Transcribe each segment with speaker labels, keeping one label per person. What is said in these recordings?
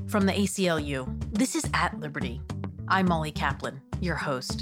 Speaker 1: From the ACLU, this is At Liberty. I'm Molly Kaplan, your host.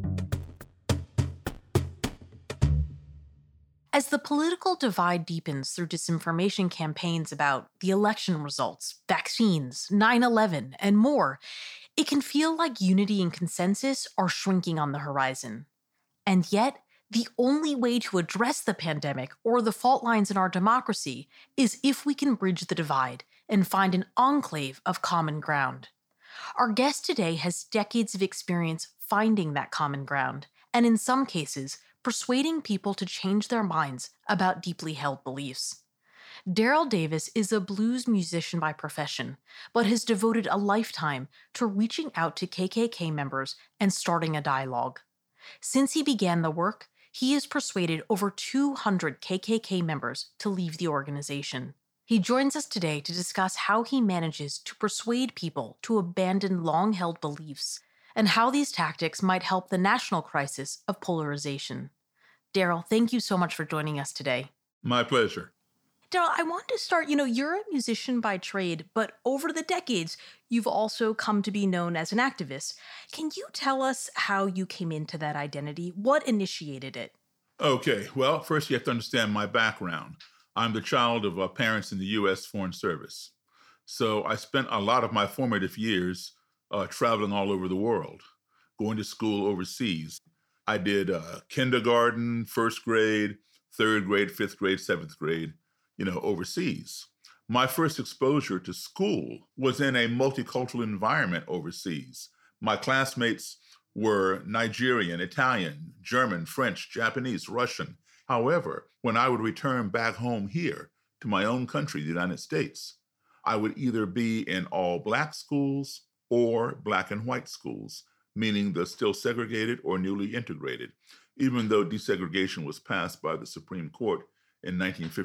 Speaker 1: As the political divide deepens through disinformation campaigns about the election results, vaccines, 9/11, and more, it can feel like unity and consensus are shrinking on the horizon. And yet, the only way to address the pandemic or the fault lines in our democracy is if we can bridge the divide and find an enclave of common ground. Our guest today has decades of experience finding that common ground, and in some cases, persuading people to change their minds about deeply held beliefs. Daryl Davis is a blues musician by profession, but has devoted a lifetime to reaching out to KKK members and starting a dialogue. Since he began the work, he has persuaded over 200 KKK members to leave the organization. He joins us today to discuss how he manages to persuade people to abandon long-held beliefs and how these tactics might help the national crisis of polarization. Daryl, thank you so much for joining us today.
Speaker 2: My pleasure.
Speaker 1: Daryl, I want to start, you're a musician by trade, but over the decades, you've also come to be known as an activist. Can you tell us how you came into that identity? What initiated it?
Speaker 2: Okay, well, first you have to understand my background. I'm the child of parents in the U.S. Foreign Service. So I spent a lot of my formative years traveling all over the world, going to school overseas. I did kindergarten, first grade, third grade, fifth grade, seventh grade, overseas. My first exposure to school was in a multicultural environment overseas. My classmates were Nigerian, Italian, German, French, Japanese, Russian. However, when I would return back home here to my own country, the United States, I would either be in all Black schools or Black and white schools, meaning the still segregated or newly integrated, even though desegregation was passed by the Supreme Court in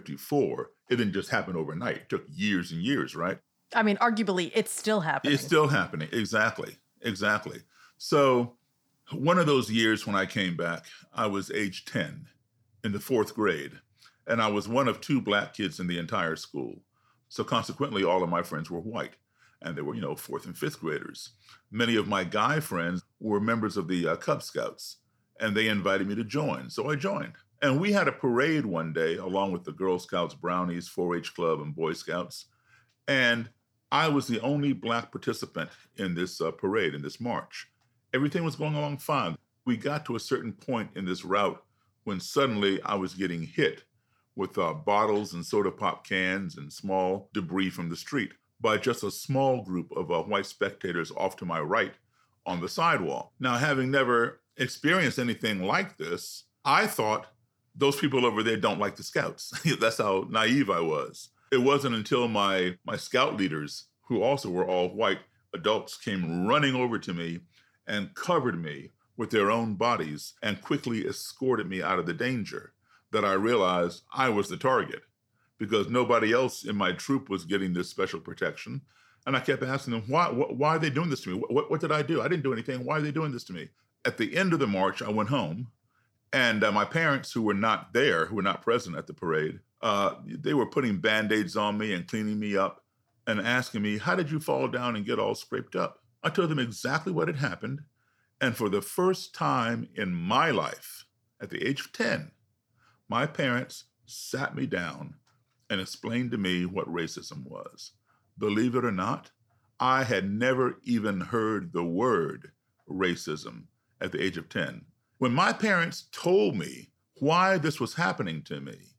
Speaker 2: 1954. It didn't just happen overnight. It took years and years, right?
Speaker 1: I mean, arguably, it's still happening.
Speaker 2: It's still happening. Exactly. So one of those years when I came back, I was age 10 in the fourth grade, and I was one of two Black kids in the entire school. So consequently, all of my friends were white, and they were, fourth and fifth graders. Many of my guy friends were members of the Cub Scouts, and they invited me to join. So I joined. And we had a parade one day, along with the Girl Scouts, Brownies, 4-H Club, and Boy Scouts. And I was the only Black participant in this parade, in this march. Everything was going along fine. We got to a certain point in this route when suddenly I was getting hit with bottles and soda pop cans and small debris from the street by just a small group of white spectators off to my right on the sidewalk. Now, having never experienced anything like this, I thought those people over there don't like the Scouts. That's how naive I was. It wasn't until my Scout leaders, who also were all white adults, came running over to me and covered me with their own bodies and quickly escorted me out of the danger, that I realized I was the target because nobody else in my troop was getting this special protection. And I kept asking them, why are they doing this to me? What did I do? I didn't do anything. Why are they doing this to me? At the end of the march, I went home, and my parents, who were not there, who were not present at the parade, they were putting Band-Aids on me and cleaning me up and asking me, how did you fall down and get all scraped up? I told them exactly what had happened. And for the first time in my life, at the age of 10, my parents sat me down and explained to me what racism was. Believe it or not, I had never even heard the word racism at the age of 10. When my parents told me why this was happening to me,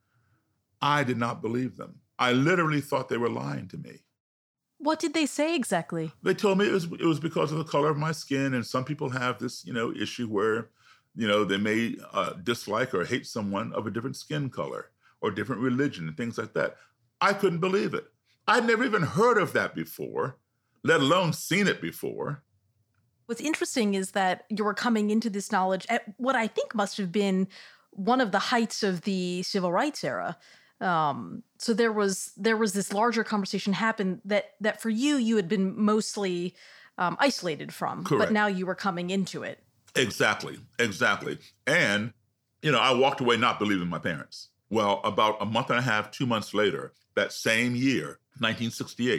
Speaker 2: I did not believe them. I literally thought they were lying to me.
Speaker 1: What did they say exactly?
Speaker 2: They told me it was because of the color of my skin, and some people have this, issue where, they may dislike or hate someone of a different skin color or different religion and things like that. I couldn't believe it. I'd never even heard of that before, let alone seen it before.
Speaker 1: What's interesting is that you were coming into this knowledge at what I think must have been one of the heights of the civil rights era. So there was this larger conversation happen that for you had been mostly isolated from.
Speaker 2: Correct.
Speaker 1: But now you were coming into it.
Speaker 2: Exactly. And, I walked away not believing my parents. Well, about a month and a half, 2 months later, that same year, 1968,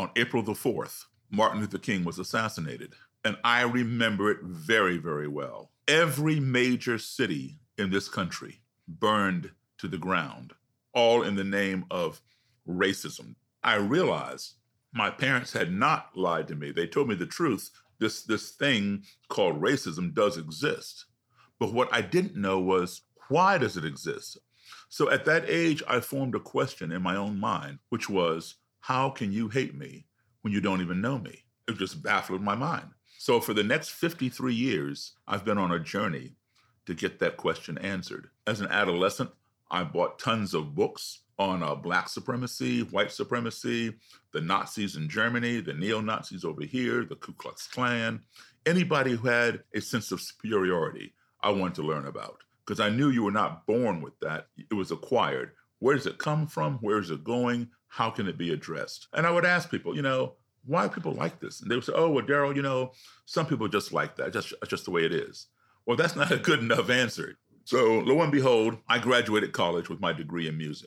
Speaker 2: on April the 4th, Martin Luther King was assassinated. And I remember it very, very well. Every major city in this country burned to the ground, all in the name of racism. I realized my parents had not lied to me. They told me the truth. This thing called racism does exist. But what I didn't know was, why does it exist? So at that age, I formed a question in my own mind, which was, how can you hate me when you don't even know me? It just baffled my mind. So for the next 53 years, I've been on a journey to get that question answered. As an adolescent, I bought tons of books on Black supremacy, white supremacy, the Nazis in Germany, the neo-Nazis over here, the Ku Klux Klan. Anybody who had a sense of superiority, I wanted to learn about, because I knew you were not born with that. It was acquired. Where does it come from? Where is it going? How can it be addressed? And I would ask people, why do people like this? And they would say, oh, well, Daryl, some people just like that. That's just the way it is. Well, that's not a good enough answer. So lo and behold, I graduated college with my degree in music.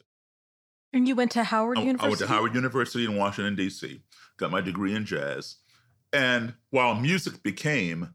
Speaker 1: And you went to Howard University?
Speaker 2: I went to Howard University in Washington, D.C., got my degree in jazz. And while music became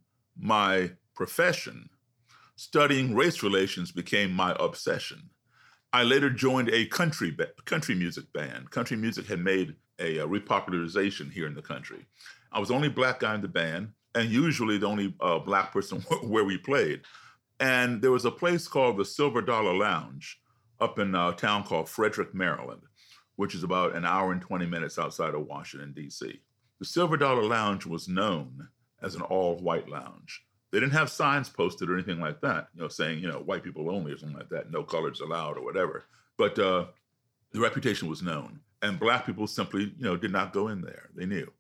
Speaker 2: my profession, studying race relations became my obsession. I later joined a country music band. Country music had made a repopularization here in the country. I was the only Black guy in the band, and usually the only Black person where we played. And there was a place called the Silver Dollar Lounge up in a town called Frederick, Maryland, which is about an hour and 20 minutes outside of Washington, D.C. The Silver Dollar Lounge was known as an all-white lounge. They didn't have signs posted or anything like that, saying, white people only or something like that, no colors allowed or whatever. But the reputation was known. And Black people simply, did not go in there. They knew.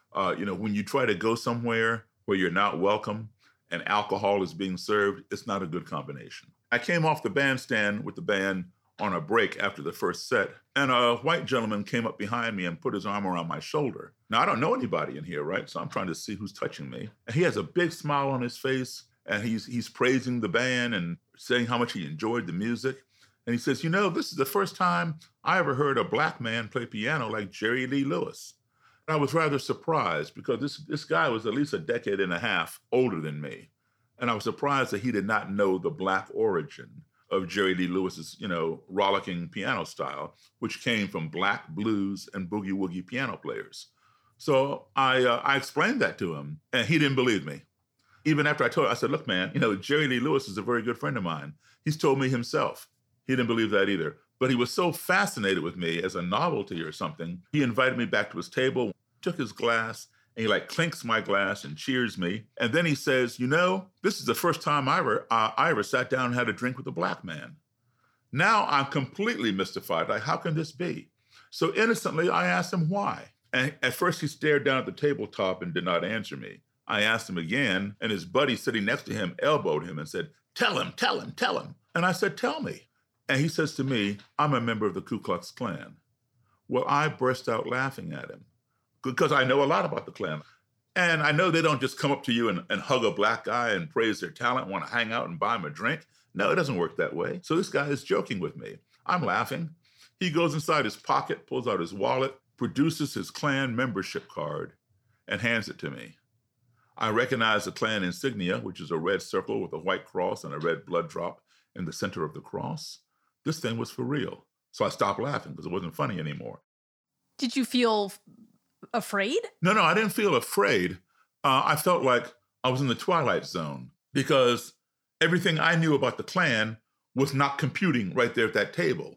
Speaker 2: When you try to go somewhere where you're not welcome and alcohol is being served, it's not a good combination. I came off the bandstand with the band on a break after the first set, and a white gentleman came up behind me and put his arm around my shoulder. Now, I don't know anybody in here, right? So I'm trying to see who's touching me. And he has a big smile on his face, and he's praising the band and saying how much he enjoyed the music. And he says, this is the first time I ever heard a Black man play piano like Jerry Lee Lewis. And I was rather surprised because this guy was at least a decade and a half older than me. And I was surprised that he did not know the Black origin of Jerry Lee Lewis's, rollicking piano style, which came from Black blues and boogie-woogie piano players. So I explained that to him, and he didn't believe me. Even after I told him, I said, look, man, Jerry Lee Lewis is a very good friend of mine. He's told me himself. He didn't believe that either. But he was so fascinated with me as a novelty or something, he invited me back to his table, took his glass, and he clinks my glass and cheers me. And then he says, this is the first time I ever sat down and had a drink with a Black man. Now I'm completely mystified. How can this be? So innocently, I asked him why. And at first he stared down at the tabletop and did not answer me. I asked him again, and his buddy sitting next to him elbowed him and said, tell him. And I said, tell me. And he says to me, I'm a member of the Ku Klux Klan. Well, I burst out laughing at him because I know a lot about the Klan. And I know they don't just come up to you and hug a Black guy and praise their talent, want to hang out and buy him a drink. No, it doesn't work that way. So this guy is joking with me. I'm laughing. He goes inside his pocket, pulls out his wallet, produces his Klan membership card, and hands it to me. I recognize the Klan insignia, which is a red circle with a white cross and a red blood drop in the center of the cross. This thing was for real. So I stopped laughing because it wasn't funny anymore.
Speaker 1: Did you feel afraid?
Speaker 2: No, I didn't feel afraid. I felt like I was in the Twilight Zone because everything I knew about the Klan was not computing right there at that table.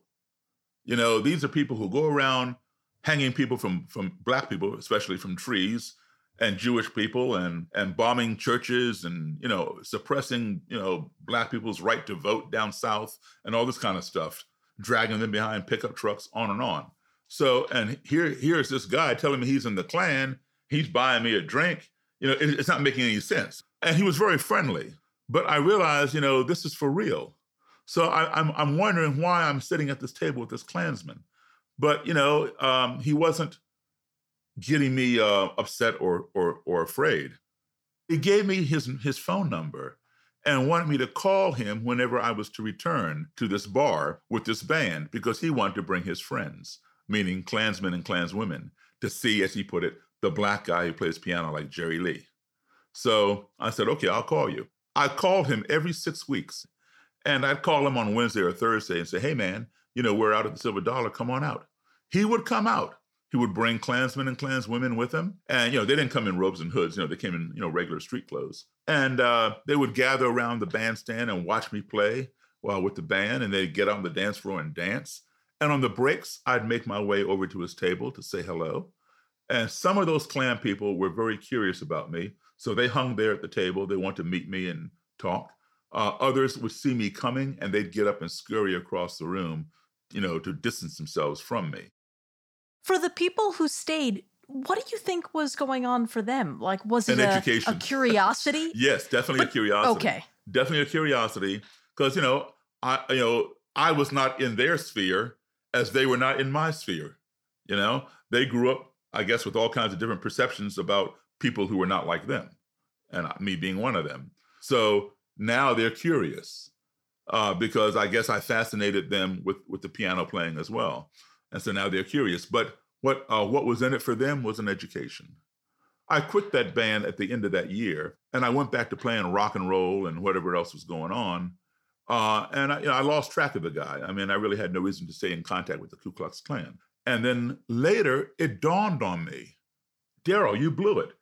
Speaker 2: These are people who go around hanging people from Black people, especially from trees, and Jewish people, and bombing churches and, suppressing, Black people's right to vote down south and all this kind of stuff, dragging them behind pickup trucks, on and on. So, and here's this guy telling me he's in the Klan, he's buying me a drink. It's not making any sense. And he was very friendly, but I realized, this is for real. So I'm wondering why I'm sitting at this table with this Klansman. But, he wasn't getting me upset or afraid. He gave me his phone number and wanted me to call him whenever I was to return to this bar with this band because he wanted to bring his friends, meaning Klansmen and Klanswomen, to see, as he put it, the black guy who plays piano like Jerry Lee. So I said, okay, I'll call you. I called him every 6 weeks. And I'd call him on Wednesday or Thursday and say, hey, man, we're out at the Silver Dollar. Come on out. He would come out. He would bring Klansmen and Klanswomen with him. And, they didn't come in robes and hoods. They came in, regular street clothes. And they would gather around the bandstand and watch me play with the band. And they'd get on the dance floor and dance. And on the breaks, I'd make my way over to his table to say hello. And some of those Klan people were very curious about me. So they hung there at the table. They wanted to meet me and talk. Others would see me coming and they'd get up and scurry across the room, to distance themselves from me.
Speaker 1: For the people who stayed, what do you think was going on for them? Like, was it
Speaker 2: education.
Speaker 1: A curiosity?
Speaker 2: Yes, definitely a curiosity.
Speaker 1: Okay.
Speaker 2: Definitely a curiosity. Because, I was not in their sphere as they were not in my sphere. They grew up, I guess, with all kinds of different perceptions about people who were not like them, and me being one of them. So now they're curious because I guess I fascinated them with the piano playing as well. And so now they're curious. But what was in it for them was an education. I quit that band at the end of that year, and I went back to playing rock and roll and whatever else was going on. And I lost track of the guy. I mean, I really had no reason to stay in contact with the Ku Klux Klan. And then later, it dawned on me, Daryl, you blew it.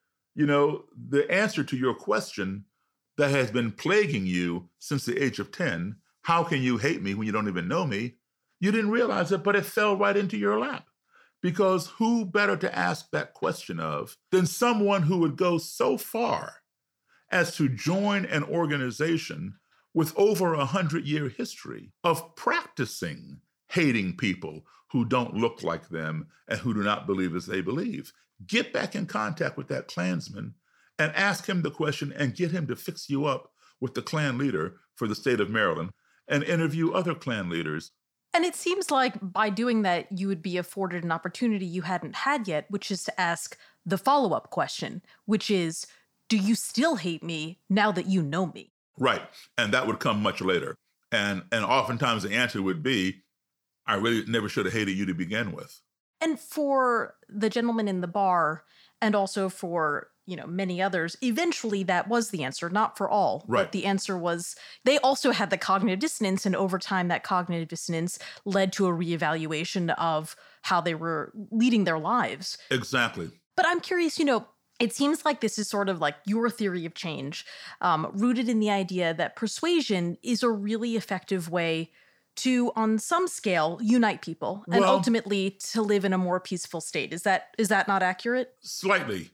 Speaker 2: The answer to your question that has been plaguing you since the age of 10, how can you hate me when you don't even know me? You didn't realize it, but it fell right into your lap. Because who better to ask that question of than someone who would go so far as to join an organization with over 100-year history of practicing hating people who don't look like them and who do not believe as they believe. Get back in contact with that Klansman and ask him the question and get him to fix you up with the Klan leader for the state of Maryland and interview other Klan leaders.
Speaker 1: And it seems like by doing that, you would be afforded an opportunity you hadn't had yet, which is to ask the follow-up question, which is, do you still hate me now that you know me?
Speaker 2: Right. And that would come much later. And oftentimes the answer would be, I really never should have hated you to begin with.
Speaker 1: And for the gentleman in the bar, and also for, many others, eventually that was the answer, not for all.
Speaker 2: Right.
Speaker 1: But the answer was, they also had the cognitive dissonance, and over time that cognitive dissonance led to a reevaluation of how they were leading their lives.
Speaker 2: Exactly.
Speaker 1: But I'm curious, it seems like this is sort of like your theory of change, rooted in the idea that persuasion is a really effective way to, on some scale, unite people and ultimately to live in a more peaceful state. Is that not accurate?
Speaker 2: Slightly.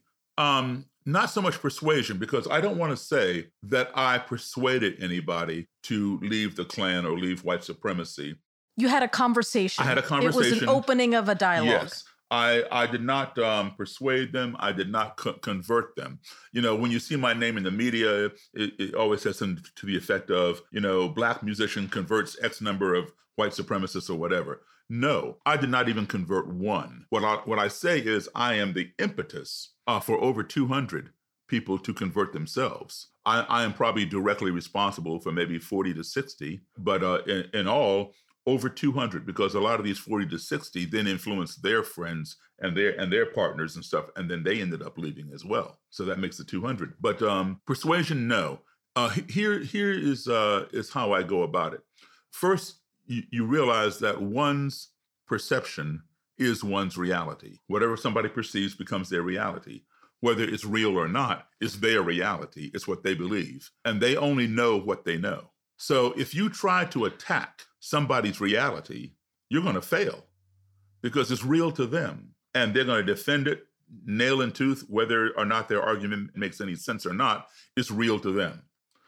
Speaker 2: Not so much persuasion, because I don't want to say that I persuaded anybody to leave the Klan or leave white supremacy.
Speaker 1: You had a conversation.
Speaker 2: I had a conversation.
Speaker 1: It was an opening of a dialogue.
Speaker 2: Yes. I did not persuade them. I did not convert them. When you see my name in the media, it always says something to the effect of, black musician converts X number of white supremacists or whatever. No, I did not even convert one. What I say is I am the impetus for over 200 people to convert themselves. I am probably directly responsible for maybe 40 to 60, but in all, over 200, because a lot of these 40 to 60 then influenced their friends and their partners and stuff, and then they ended up leaving as well. So that makes it 200. But persuasion, no. Here is how I go about it. First, you realize that one's perception is one's reality. Whatever somebody perceives becomes their reality. Whether it's real or not, it's their reality. It's what they believe. And they only know what they know. So if you try to attack somebody's reality, you're going to fail because it's real to them. And they're going to defend it, nail in tooth, whether or not their argument makes any sense or not, it's real to them.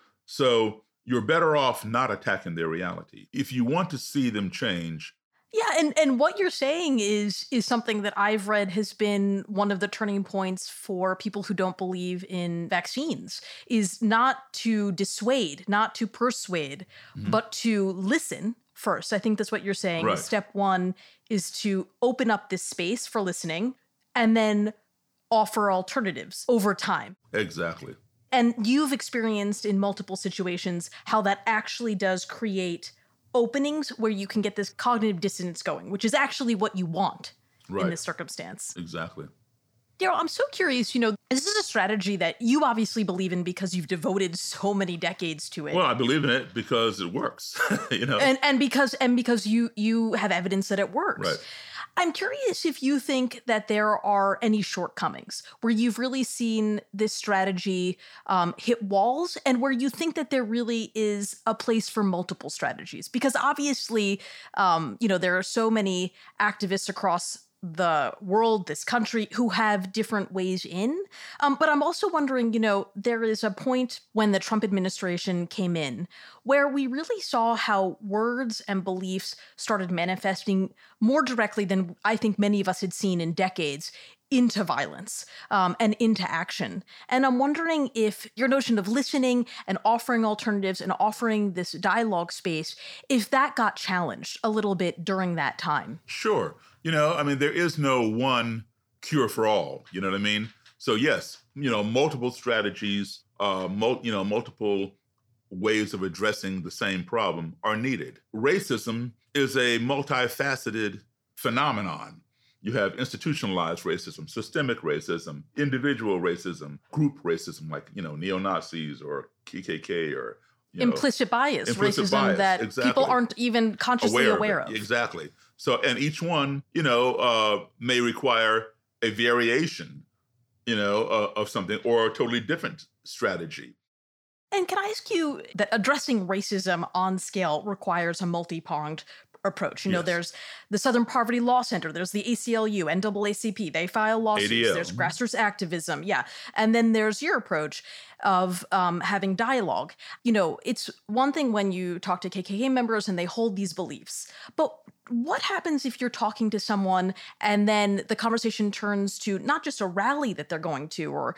Speaker 2: So you're better off not attacking their reality. If you want to see them change.
Speaker 1: Yeah, and what you're saying is something that I've read has been one of the turning points for people who don't believe in vaccines, is not to dissuade, not to persuade, but to listen first. I think that's what you're saying.
Speaker 2: Right.
Speaker 1: Step one is to open up this space for listening and then offer alternatives over time.
Speaker 2: Exactly.
Speaker 1: And you've experienced in multiple situations how that actually does create openings where you can get this cognitive dissonance going, which is actually what you want. in
Speaker 2: Right.
Speaker 1: this circumstance.
Speaker 2: Exactly.
Speaker 1: Daryl, I'm so curious, this is a strategy that you obviously believe in because you've devoted so many decades to it.
Speaker 2: Well, I believe in it because it works,
Speaker 1: And because you have evidence that it
Speaker 2: Right.
Speaker 1: works. I'm curious if you think that there are any shortcomings where you've really seen this strategy hit walls, and where you think that there really is a place for multiple strategies. Because obviously, there are so many activists across the world, this country, who have different ways in. But I'm also wondering, there is a point when the Trump administration came in where we really saw how words and beliefs started manifesting more directly than I think many of us had seen in decades into violence and into action. And I'm wondering if your notion of listening and offering alternatives and offering this dialogue space, if that got challenged a little bit during that time.
Speaker 2: Sure. There is no one cure for all. You know what I mean? So yes, multiple strategies, multiple ways of addressing the same problem are needed. Racism is a multifaceted phenomenon. You have institutionalized racism, systemic racism, individual racism, group racism, like, neo-Nazis or KKK or
Speaker 1: implicit bias,
Speaker 2: implicit
Speaker 1: racism
Speaker 2: bias,
Speaker 1: that
Speaker 2: exactly.
Speaker 1: People aren't even consciously aware of.
Speaker 2: Exactly. So, and each one, may require a variation, of something or a totally different strategy.
Speaker 1: And can I ask you that addressing racism on scale requires a multi-pronged approach?
Speaker 2: Yes.
Speaker 1: There's the Southern Poverty Law Center, there's the ACLU, NAACP, they file lawsuits,
Speaker 2: ADL.
Speaker 1: There's grassroots activism, and then there's your approach of having dialogue. It's one thing when you talk to KKK members and they hold these beliefs, but what happens if you're talking to someone and then the conversation turns to not just a rally that they're going to or,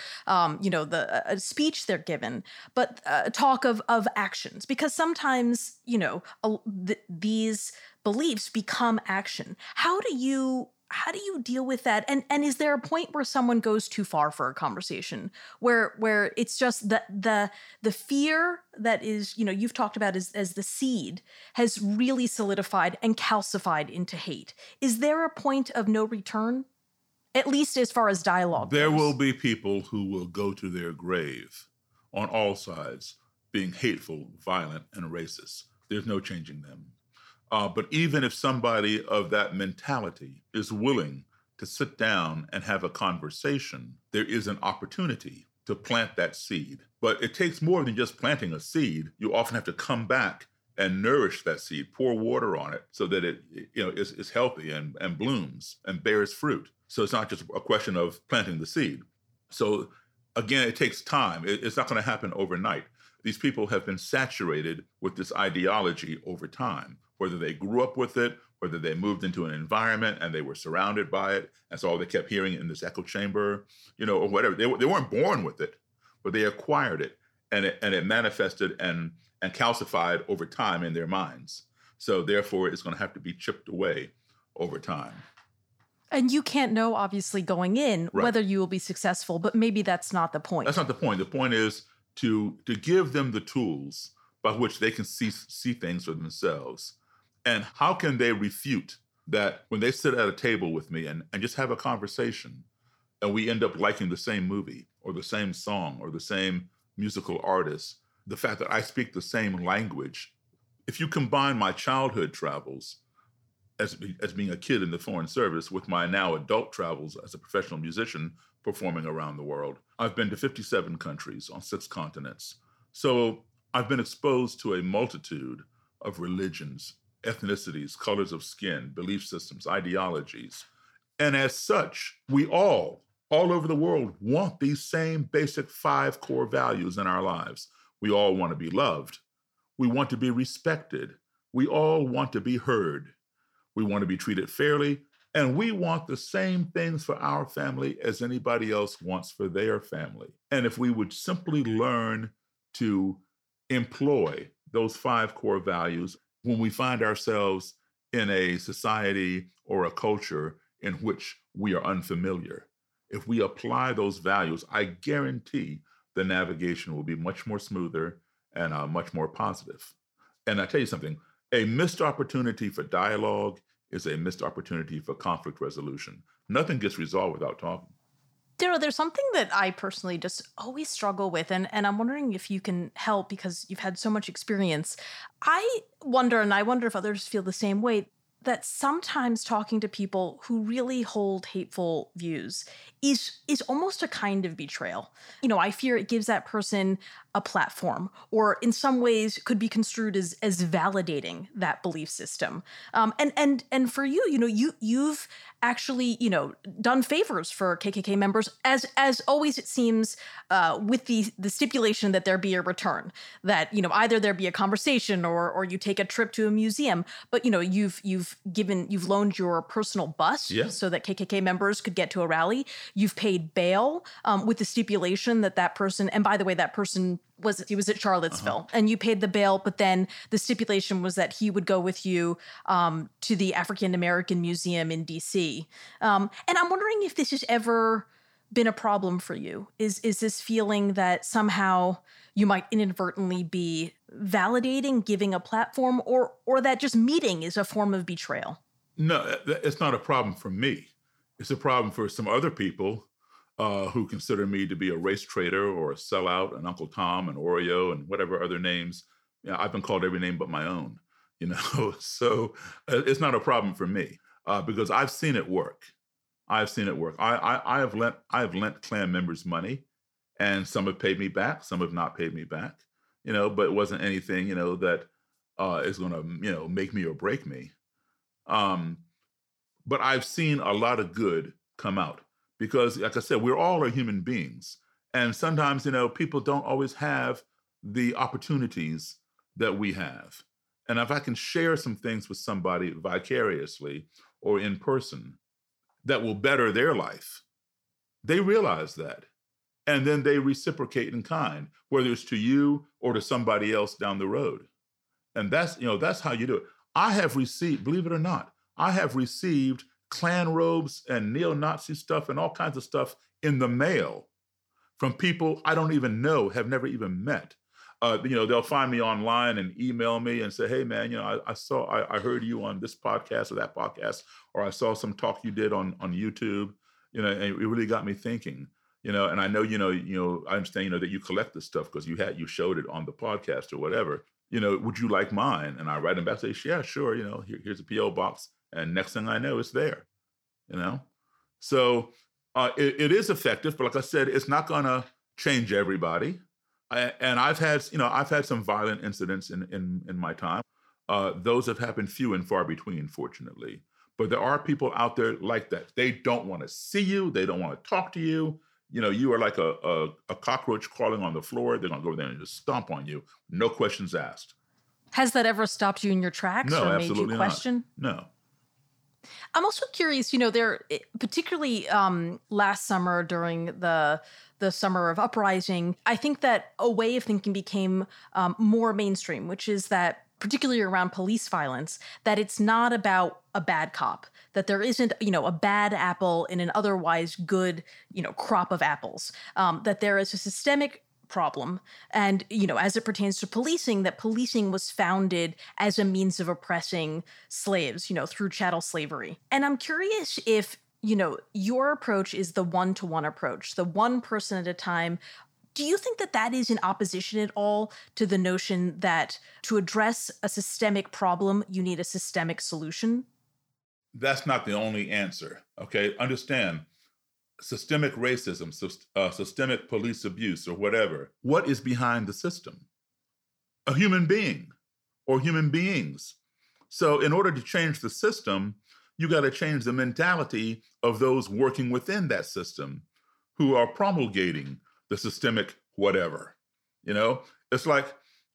Speaker 1: a speech they're given, but talk of actions? Because sometimes, these beliefs become action. How do you deal with that? And is there a point where someone goes too far for a conversation where it's just the fear that is, you've talked about as the seed has really solidified and calcified into hate? Is there a point of no return? At least as far as dialogue
Speaker 2: There
Speaker 1: goes.
Speaker 2: will be people who will go to their grave on all sides being hateful, violent, and racist. There's no changing them. But even if somebody of that mentality is willing to sit down and have a conversation, there is an opportunity to plant that seed. But it takes more than just planting a seed. You often have to come back and nourish that seed, pour water on it so that it is healthy and blooms and bears fruit. So it's not just a question of planting the seed. So again, it takes time. It's not going to happen overnight. These people have been saturated with this ideology over time, whether they grew up with it, whether they moved into an environment and they were surrounded by it, and so all they kept hearing in this echo chamber, or whatever. They weren't born with it, but they acquired it, and it manifested and calcified over time in their minds. So therefore, it's going to have to be chipped away over time.
Speaker 1: And you can't know, obviously, going in whether you will be successful, but maybe that's not the point.
Speaker 2: That's not the point. The point is to give them the tools by which they can see things for themselves. And how can they refute that when they sit at a table with me and just have a conversation and we end up liking the same movie or the same song or the same musical artist, the fact that I speak the same language, if you combine my childhood travels as being a kid in the Foreign Service with my now adult travels as a professional musician performing around the world, I've been to 57 countries on 6 continents. So I've been exposed to a multitude of religions, ethnicities, colors of skin, belief systems, ideologies. And as such, we all over the world want these same basic 5 core values in our lives. We all want to be loved. We want to be respected. We all want to be heard. We want to be treated fairly. And we want the same things for our family as anybody else wants for their family. And if we would simply learn to employ those 5 core values when we find ourselves in a society or a culture in which we are unfamiliar, if we apply those values, I guarantee the navigation will be much more smoother and much more positive. And I tell you something, a missed opportunity for dialogue is a missed opportunity for conflict resolution. Nothing gets resolved without talking.
Speaker 1: Darrell, there's something that I personally just always struggle with, and I'm wondering if you can help because you've had so much experience. I wonder, and I wonder if others feel the same way, that sometimes talking to people who really hold hateful views is almost a kind of betrayal. I fear it gives that person a platform, or in some ways could be construed as validating that belief system. And for you, you've actually done favors for KKK members, as always it seems, with the stipulation that there be a return, that either there be a conversation or you take a trip to a museum. But you've loaned your personal bus,
Speaker 2: Yeah.
Speaker 1: so that KKK members could get to a rally. You've paid bail, with the stipulation that person, and by the way, that person was at Charlottesville, and you paid the bail, but then the stipulation was that he would go with you to the African American Museum in DC. And I'm wondering if this has ever been a problem for you. Is this feeling that somehow you might inadvertently be validating, giving a platform, or that just meeting is a form of betrayal?
Speaker 2: No, it's not a problem for me. It's a problem for some other people who consider me to be a race traitor or a sellout, and Uncle Tom and Oreo and whatever other names. I've been called every name but my own, So it's not a problem for me because I've seen it work. I've seen it work. I have lent Klan members money, and some have paid me back, some have not paid me back, but it wasn't anything, that is going to, make me or break me. But I've seen a lot of good come out because, like I said, we're all are human beings. And sometimes, people don't always have the opportunities that we have. And if I can share some things with somebody vicariously or in person that will better their life, they realize that. And then they reciprocate in kind, whether it's to you or to somebody else down the road. And that's how you do it. I have received, believe it or not, I have received Klan robes and neo-Nazi stuff and all kinds of stuff in the mail from people I don't even know, have never even met. They'll find me online and email me and say, hey, man, I heard you on this podcast or that podcast, or I saw some talk you did on YouTube, and it really got me thinking, and I know, I understand, that you collect this stuff because you showed it on the podcast or whatever. Would you like mine? And I write them back, say, yeah, sure. Here's a PO box. And next thing I know, it's there, So it is effective, but like I said, it's not going to change everybody. And I've had some violent incidents in my time. Those have happened few and far between, fortunately. But there are people out there like that. They don't want to see you. They don't want to talk to you. You are like a cockroach crawling on the floor. They're going to go there and just stomp on you. No questions asked.
Speaker 1: Has that ever stopped you in your tracks
Speaker 2: No,
Speaker 1: or made you
Speaker 2: absolutely
Speaker 1: question?
Speaker 2: Not. No.
Speaker 1: I'm also curious, there, particularly last summer during the summer of uprising, I think that a way of thinking became more mainstream, which is that, particularly around police violence, that it's not about a bad cop, that there isn't, a bad apple in an otherwise good, crop of apples, that there is a systemic problem. And, as it pertains to policing, that policing was founded as a means of oppressing slaves, through chattel slavery. And I'm curious if, your approach is the one-to-one approach, the one person at a time. Do you think that is in opposition at all to the notion that to address a systemic problem, you need a systemic solution?
Speaker 2: That's not the only answer, okay? Understand. Systemic racism, systemic police abuse, or whatever. What is behind the system? A human being or human beings. So in order to change the system, you got to change the mentality of those working within that system who are promulgating the systemic whatever. It's like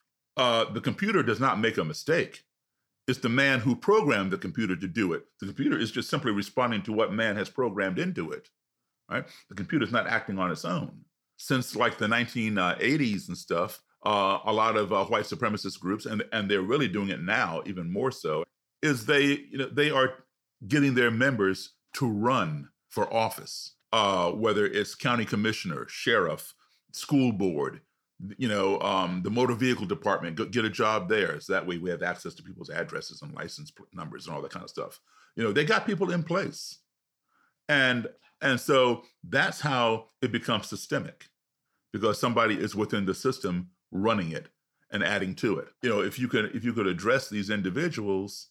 Speaker 2: the computer does not make a mistake. It's the man who programmed the computer to do it. The computer is just simply responding to what man has programmed into it. Right? The computer's not acting on its own. Since like the 1980s and stuff, a lot of white supremacist groups, and they're really doing it now even more so, is they are getting their members to run for office, whether it's county commissioner, sheriff, school board, the motor vehicle department, get a job there. So that way we have access to people's addresses and license numbers and all that kind of stuff. They got people in place. And so that's how it becomes systemic, because somebody is within the system running it and adding to it. If you could address these individuals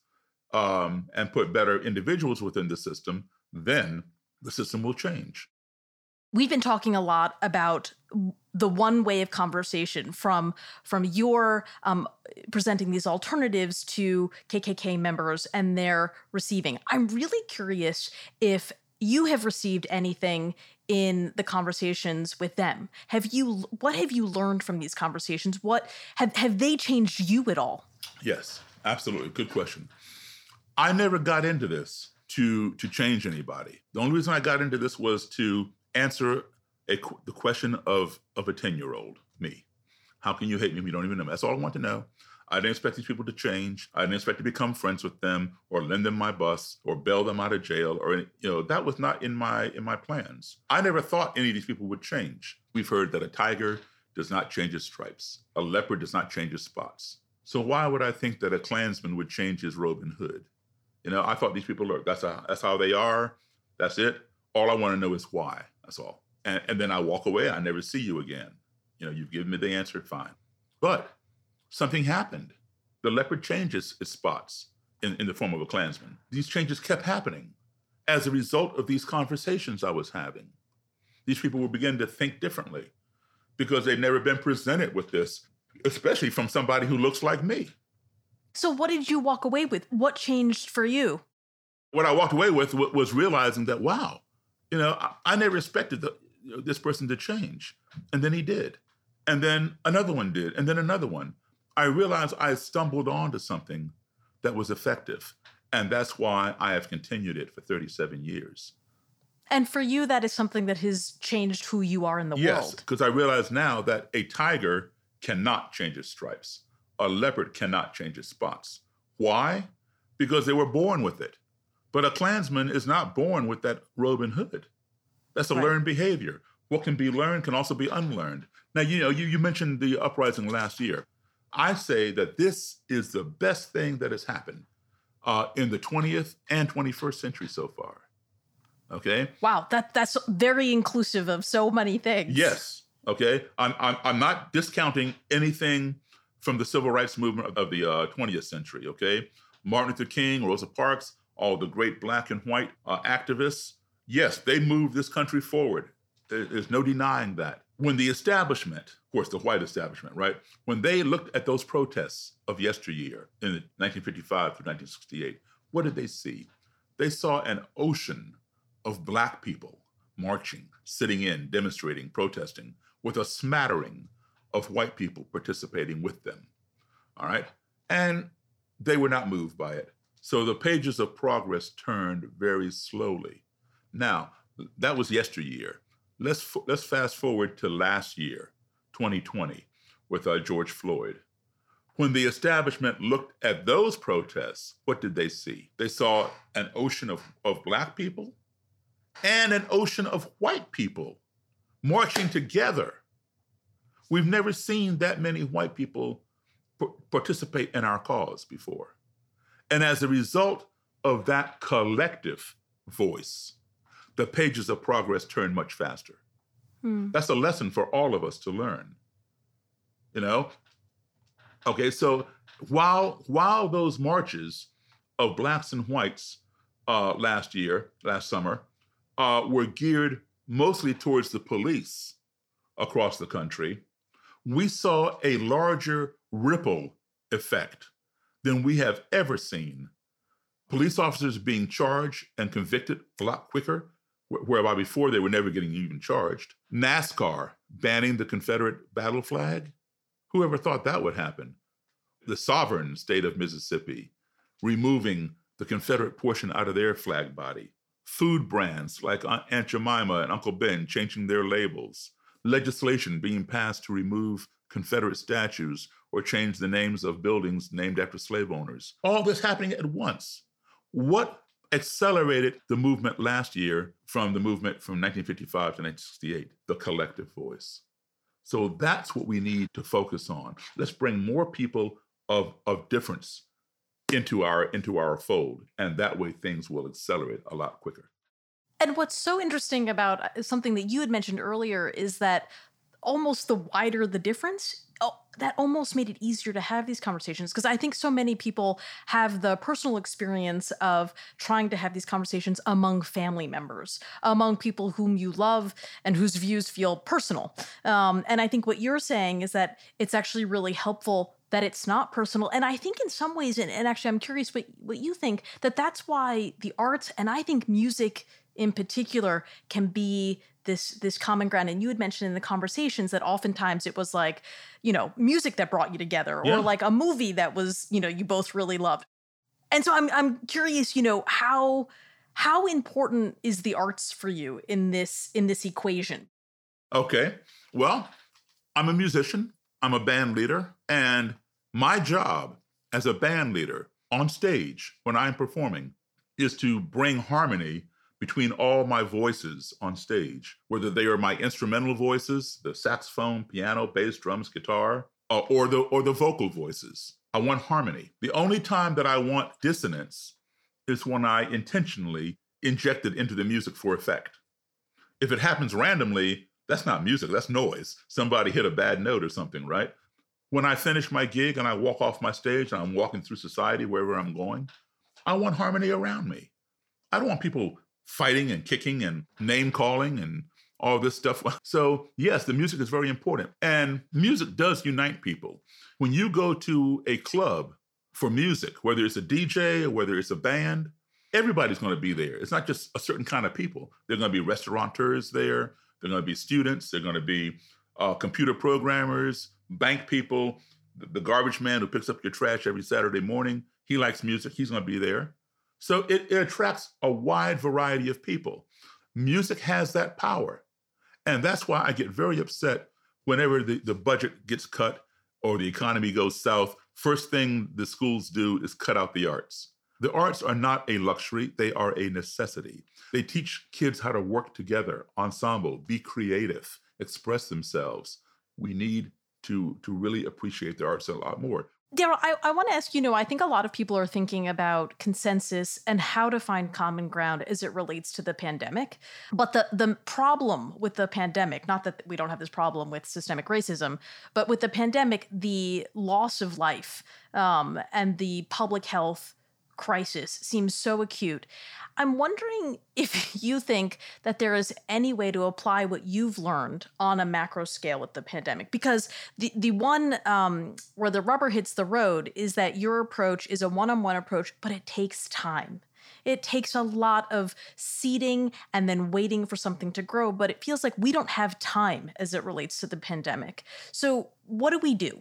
Speaker 2: and put better individuals within the system, then the system will change.
Speaker 1: We've been talking a lot about the one way of conversation from your presenting these alternatives to KKK members and their receiving. I'm really curious if you have received anything in the conversations with them. What have you learned from these conversations? What have they changed you at all?
Speaker 2: Yes, absolutely. Good question. I never got into this to change anybody. The only reason I got into this was to answer the question of a 10-year-old, me. How can you hate me if you don't even know me? That's all I want to know. I didn't expect these people to change. I didn't expect to become friends with them or lend them my bus or bail them out of jail or, that was not in my plans. I never thought any of these people would change. We've heard that a tiger does not change its stripes. A leopard does not change its spots. So why would I think that a Klansman would change his robe and hood? I thought these people are, that's how they are. That's it. All I want to know is why. That's all. And then I walk away. I never see you again. You've given me the answer. Fine. But something happened. The leopard changes its spots in the form of a Klansman. These changes kept happening as a result of these conversations I was having. These people will begin to think differently because they've never been presented with this, especially from somebody who looks like me.
Speaker 1: So what did you walk away with? What changed for you?
Speaker 2: What I walked away with was realizing that, wow, I never expected this person to change. And then he did. And then another one did. And then another one. I realized I stumbled onto something that was effective. And that's why I have continued it for 37 years.
Speaker 1: And for you, that is something that has changed who you are in the world.
Speaker 2: Yes, because I realize now that a tiger cannot change its stripes. A leopard cannot change its spots. Why? Because they were born with it. But a Klansman is not born with that robe and hood. That's a learned behavior. What can be learned can also be unlearned. Now, you mentioned the uprising last year. I say that this is the best thing that has happened in the 20th and 21st century so far. Okay?
Speaker 1: Wow, that's very inclusive of so many things.
Speaker 2: Yes. Okay? I'm not discounting anything from the civil rights movement of the 20th century. Okay? Martin Luther King, Rosa Parks, all the great black and white activists. Yes, they moved this country forward. There's no denying that. When the establishment, of course, the white establishment, right? When they looked at those protests of yesteryear in 1955 to 1968, what did they see? They saw an ocean of black people marching, sitting in, demonstrating, protesting, with a smattering of white people participating with them. All right? And they were not moved by it. So the pages of progress turned very slowly. Now, that was yesteryear. Let's fast forward to last year, 2020, with George Floyd. When the establishment looked at those protests, what did they see? They saw an ocean of black people and an ocean of white people marching together. We've never seen that many white people participate in our cause before. And as a result of that collective voice, the pages of progress turn much faster. That's a lesson for all of us to learn. Okay, so while those marches of blacks and whites last summer, were geared mostly towards the police across the country, we saw a larger ripple effect than we have ever seen. Police officers being charged and convicted a lot quicker, whereby before they were never getting even charged. NASCAR banning the Confederate battle flag. Whoever thought that would happen? The sovereign state of Mississippi removing the Confederate portion out of their flag body. Food brands like Aunt Jemima and Uncle Ben changing their labels. Legislation being passed to remove Confederate statues or change the names of buildings named after slave owners. All this happening at once. What accelerated the movement last year from the movement from 1955 to 1968? The collective voice. So that's what we need to focus on. Let's bring more people of difference into our fold, and that way things will accelerate a lot quicker.
Speaker 1: And what's so interesting about something that you had mentioned earlier is that almost the wider the difference, that almost made it easier to have these conversations. Because I think so many people have the personal experience of trying to have these conversations among family members, among people whom you love and whose views feel personal. And I think what you're saying is that it's actually really helpful that it's not personal. And I think in some ways, and actually I'm curious what you think, that's why the arts, and I think music in particular, can be this common ground. And you had mentioned in the conversations that oftentimes it was like, music that brought you together, or like a movie that was, you both really loved. And so I'm curious, how important is the arts for you in this equation?
Speaker 2: Okay. Well, I'm a musician. I'm a band leader. And my job as a band leader on stage when I'm performing is to bring harmony between all my voices on stage, whether they are my instrumental voices, the saxophone, piano, bass, drums, guitar, or the vocal voices. I want harmony. The only time that I want dissonance is when I intentionally inject it into the music for effect. If it happens randomly, that's not music, that's noise. Somebody hit a bad note or something, right? When I finish my gig and I walk off my stage and I'm walking through society, wherever I'm going, I want harmony around me. I don't want people fighting and kicking and name calling and all this stuff. So yes, the music is very important. And music does unite people. When you go to a club for music, whether it's a DJ or whether it's a band, everybody's going to be there. It's not just a certain kind of people. There are going to be restaurateurs there. There are going to be students. There are going to be computer programmers, bank people, the garbage man who picks up your trash every Saturday morning. He likes music. He's going to be there. So it attracts a wide variety of people. Music has that power. And that's why I get very upset whenever the budget gets cut or the economy goes south. First thing the schools do is cut out the arts. The arts are not a luxury. They are a necessity. They teach kids how to work together, ensemble, be creative, express themselves. We need to really appreciate the arts a lot more.
Speaker 1: Daryl, I want to ask, I think a lot of people are thinking about consensus and how to find common ground as it relates to the pandemic. But the problem with the pandemic, not that we don't have this problem with systemic racism, but with the pandemic, the loss of life and the public health crisis seems so acute. I'm wondering if you think that there is any way to apply what you've learned on a macro scale with the pandemic, because the one where the rubber hits the road is that your approach is a one-on-one approach, but it takes time. It takes a lot of seeding and then waiting for something to grow, but it feels like we don't have time as it relates to the pandemic. So what do we do?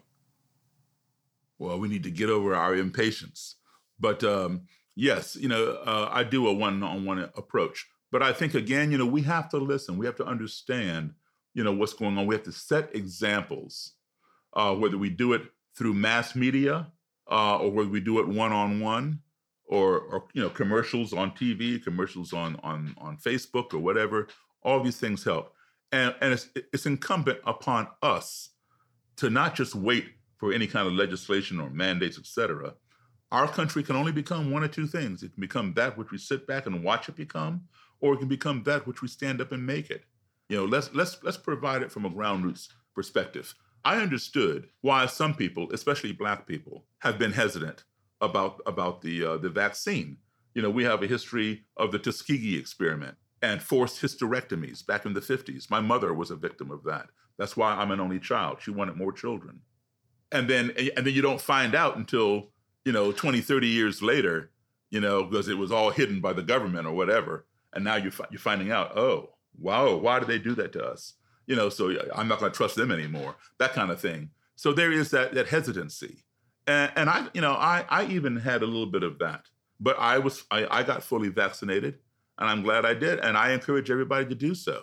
Speaker 2: Well, we need to get over our impatience. But yes, I do a one-on-one approach. But I think, again, we have to listen. We have to understand, what's going on. We have to set examples, whether we do it through mass media or whether we do it one-on-one or commercials on TV, commercials on Facebook or whatever. All these things help. And it's incumbent upon us to not just wait for any kind of legislation or mandates, et cetera. Our country can only become one of two things. It can become that which we sit back and watch it become, or it can become that which we stand up and make it. Let's provide it from a ground roots perspective. I understood why some people, especially Black people, have been hesitant about the vaccine. We have a history of the Tuskegee experiment and forced hysterectomies back in the 50s. My mother was a victim of that. That's why I'm an only child. She wanted more children. And then you don't find out until 20, 30 years later, because it was all hidden by the government or whatever. And now you're finding out, oh, wow, why did they do that to us? So I'm not going to trust them anymore, that kind of thing. So there is that hesitancy. And I even had a little bit of that. But I got fully vaccinated, and I'm glad I did. And I encourage everybody to do so.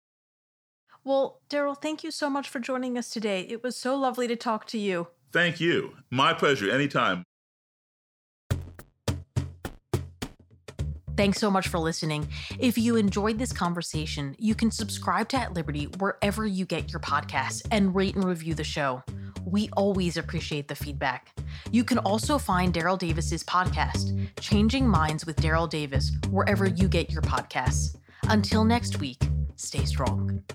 Speaker 1: Well, Daryl, thank you so much for joining us today. It was so lovely to talk to you.
Speaker 2: Thank you. My pleasure. Anytime.
Speaker 1: Thanks so much for listening. If you enjoyed this conversation, you can subscribe to At Liberty wherever you get your podcasts and rate and review the show. We always appreciate the feedback. You can also find Daryl Davis's podcast, Changing Minds with Daryl Davis, wherever you get your podcasts. Until next week, stay strong.